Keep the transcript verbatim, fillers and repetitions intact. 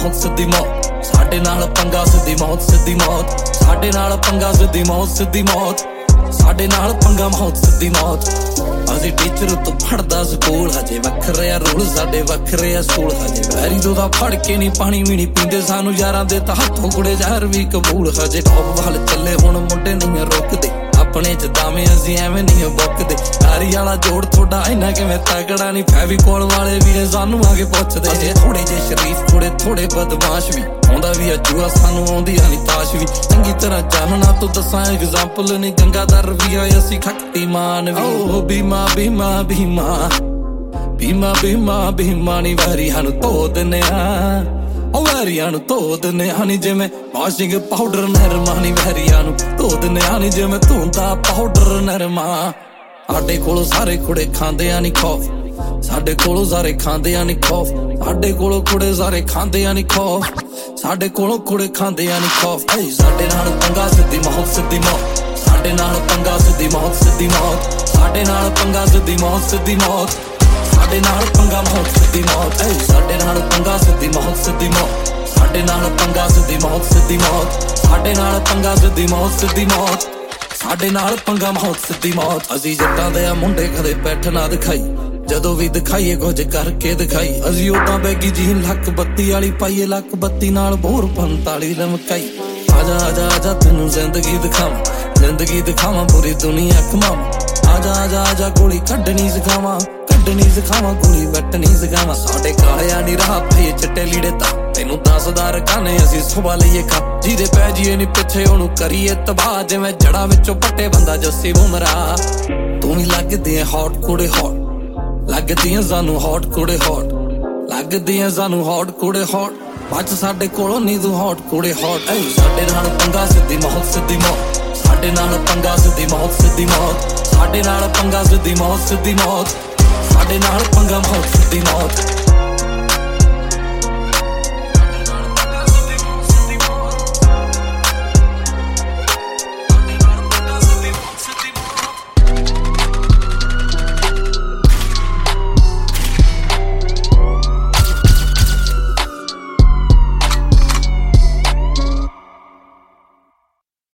मौत सिद्धी मौत साडे नाल पंगा सिद्धी मौत सिद्धी मौत साडे नाल पंगा सिद्धी मौत सिद्धी मौत साडे नाल पंगा मौत सिद्धी मौत ਅਸੀਂ ਟੀਚਰ ਤੋਂ ਪੜਦਾ ਸਕੂਲ ਹਜੇ ਵੱਖਰੇ ਆ ਰੂਲ ਸਾਡੇ ਵੱਖਰੇ ਆ ਸਕੂਲ ਹਜੇ ਵੈਰੀ ਤੋਂ ਦਾ ਫੜ ਕੇ ਨਹੀਂ ਪਾਣੀ ਵੀ ਨਹੀਂ ਪੀਂਦੇ ਸਾਨੂੰ ਯਾਰਾਂ ਦੇ ਤਾਂ ਹੱਥੋਂ ਕੁੜੇ ਜ਼ਹਿਰ ਵੀ ਕਬੂਲ ਹਜੇ ਟੌਪ ਵੱਲ ਚੱਲੇ ਹੁਣ ਮੁੰਡੇ ਨਹੀਂ ਰੁਕਦੇ ਆਪਣੇ ਚ ਦਾਵੇਂ ਅਸੀਂ ਐਵੇਂ ਨਹੀਂ ਬੁੱਕਦੇ ਤਾਰੀ ਵਾਲਾ ਜੋੜ ਥੋੜਾ ਇੰਨਾ ਕਿਵੇਂ ਤਗੜਾ ਨਹੀਂ ਫੈਵੀਕੋਲ ਵਾਲੇ ਵੀਰੇ ਸਾਨੂੰ ਆ ਕੇ ਪੁੱਛਦੇ ਜੇ ਥੋੜੇ ਜੇ ਸ਼ਰੀਫ ਥੋੜੇ ਥੋੜੇ ਬਦਮਾਸ਼ ਵੀ ਆਉਂਦਾ ਵੀ ਅਜੂਆ ਸਾਨੂੰ ਆਉਂਦੀ ਆ ਨਹੀਂ ਤਾਸ਼ ਵੀ ਚੰਗੀ ਤਰ੍ਹਾਂ ਜਾਣਨਾ ਤੂੰ ਦੱਸਾਂ ਐਗਜ਼ਾਮਪਲ ਨਹੀਂ ਗੰਗਾਧਰ ਵੀ ਆ ਅਸੀਂ ਖੱਟੀ ਮਾਨ ਵੀ ਓ ਬੀਮਾ ਬੀਮਾ ਬੀਮਾ ਬੀਮਾ ਬੀਮਾ ਬੀਮਾ ਨੀ ਵਾਰੀ ਸਾਨੂੰ ਧੋ ਦਿੰਨੇ ਆ ਉਹ ਵੈਰੀਆਂ ਨੂੰ ਧੋ ਦਿੰਨੇ ਆ ਨੀ ਜਿਵੇਂ ਵਾਸ਼ਿੰਗ ਪਾਊਡਰ ਨਰਮਾ ਨੀ ਵੈਰੀਆਂ ਨੂੰ ਧੋ ਦਿੰਨੇ ਆ ਨੀ ਜਿਵੇਂ ਧੁੰਦਾ ਪਾਊਡਰ ਨਰਮਾ ਸਾਡੇ ਕੋਲੋਂ ਸਾਰੇ ਕੁੜੇ ਖਾਂਦੇ ਆ ਨੀ ਖੌਫ ਸਾਡੇ ਕੋਲੋਂ ਸਾਰੇ ਖਾਂਦੇ ਆ ਨੀ ਖੌਫ ਸਾਡੇ ਕੋਲੋਂ ਕੁੜੇ ਸਾਰੇ ਖਾਂਦੇ ਆ ਨੀ ਖੌਫ ਸਾਡੇ ਕੋਲੋਂ ਕੁੜੇ ਖਾਂਦੇ ਆ ਨੀ ਖੌਫ ਏ ਸਾਡੇ ਨਾਲ ਪੰਗਾ ਸਿੱਧੀ ਮੌਤ ਸਿੱਧੀ ਮੌਤ ਸਾਡੇ ਨਾਲ ਪੰਗਾ ਸਿੱਧੀ ਮੌਤ ਸਿੱਧੀ ਮੌਤ ਸਾਡੇ ਨਾਲ ਪੰਗਾ ਸਿੱਧੀ ਮੌਤ ਸਿੱਧੀ ਮੌਤ ਸਾਡੇ ਨਾਲ ਪੰਗਾ ਮੌਤ ਸਿੱਧੀ ਮੌਤ ਏ ਸਾਡੇ ਨਾਲ ਪੰਗਾ ਸਿੱਧੀ ਮੌਤ ਸਿੱਧੀ ਮੌਤ ਸਾਡੇ ਨਾਲ ਪੰਗਾ ਸਿੱਧੀ ਮੌਤ ਸਿੱਧੀ ਮੌਤ ਸਾਡੇ ਨਾਲ ਪੰਗਾ ਸਿੱਧੀ ਮੌਤ ਸਿੱਧੀ ਮੌਤ ਸਾਡੇ ਨਾਲ ਪੰਗਾ ਮੌਤ ਸਿੱਧੀ ਮੌਤ ਅਸੀਂ ਜੱਟਾਂ ਦੇ ਆ ਮੁੰਡੇ ਕਦੇ ਪੈਠ ਨਾ ਦਿਖਾਈ ਜਦੋਂ ਵੀ ਦਿਖਾਈਏ ਕੁਝ ਕਰਕੇ ਦਿਖਾਈ ਅਸੀਂ ਉਦਾਂ ਬੈਗੀ ਜੀਨ ਲੱਕ ਬੱਤੀ ਵਾਲੀ ਪਾਈਏ ਲੱਕ ਬੱਤੀ ਨਾਲ ਬੋਰ ਪੰਤਾਲੀ ਲਮਕਾਈ ਆਜਾ ਆਜਾ ਆਜਾ ਤੈਨੂੰ ਜ਼ਿੰਦਗੀ ਦਿਖਾਵਾਂ ਜ਼ਿੰਦਗੀ ਦਿਖਾਵਾਂ ਪੂਰੀ ਦੁਨੀਆ ਘੁਮਾਵਾਂ ਆਜਾ ਆਜਾ ਆਜਾ ਗੋਲੀ ਕੱਢਣੀ ਸਿਖਾਵਾਂ ਕੱਢਣੀ ਸਿਖਾਵਾਂ ਗੋਲੀ ਵੱਟਣੀ ਸਿਖਾਵਾਂ ਸਾਡੇ ਕਾਲਿਆਂ ਨੀ ਰਾਹ ਪਏ ਚਿੱਟੇ ਲੀੜੇ ਤਾਂ ਤੈਨੂੰ ਦਸਦਾ ਰਕਾਨੇ ਅਸੀਂ ਸੁਭਾ ਲਈਏ ਖਾ ਜਿਹਦੇ ਪੈ ਜੀਏ ਨੀ ਪਿੱਛੇ ਉਹਨੂੰ ਕਰੀਏ ਤਬਾਹ ਜਿਵੇਂ ਜੜਾ ਵਿੱਚੋਂ ਪੱਟੇ ਬੰਦਾ ਜੱਸੀ ਬੁਮਰਾ ਤੂੰ ਵੀ ਲੱਗਦੇ ਹੌਟ ਕੁੜੇ ਹੌਟ ਲੱਗਦੀਆਂ ਸਾਨੂੰ ਹੌਟ ਕੁੜੇ ਹੌਟ ਲੱਗਦੀਆਂ ਸਾਨੂੰ ਹੌਟ ਕੁੜੇ ਹੌਟ ਬੱਚ ਸਾਡੇ ਕੋਲੋਂ ਨੀ ਤੂੰ ਹੌਟ ਕੁੜੇ ਹੌਟ ਏ ਸਾਡੇ ਨਾਲ ਪੰਗਾ ਸਿੱਧੀ ਮੌਤ ਸਿੱਧੀ ਮੌਤ ਸਾਡੇ ਨਾਲ ਪੰਗਾ ਸਿੱਧੀ ਮੌਤ ਸਿੱਧੀ ਮੌਤ ਸਾਡੇ ਨਾਲ ਪੰਗਾ ਸਿੱਧੀ ਮੌਤ ਸਿੱਧੀ ਮੌਤ ਸਾਡੇ ਨਾਲ ਪੰਗਾ ਮੌਤ ਸਿੱਧੀ ਮੌਤ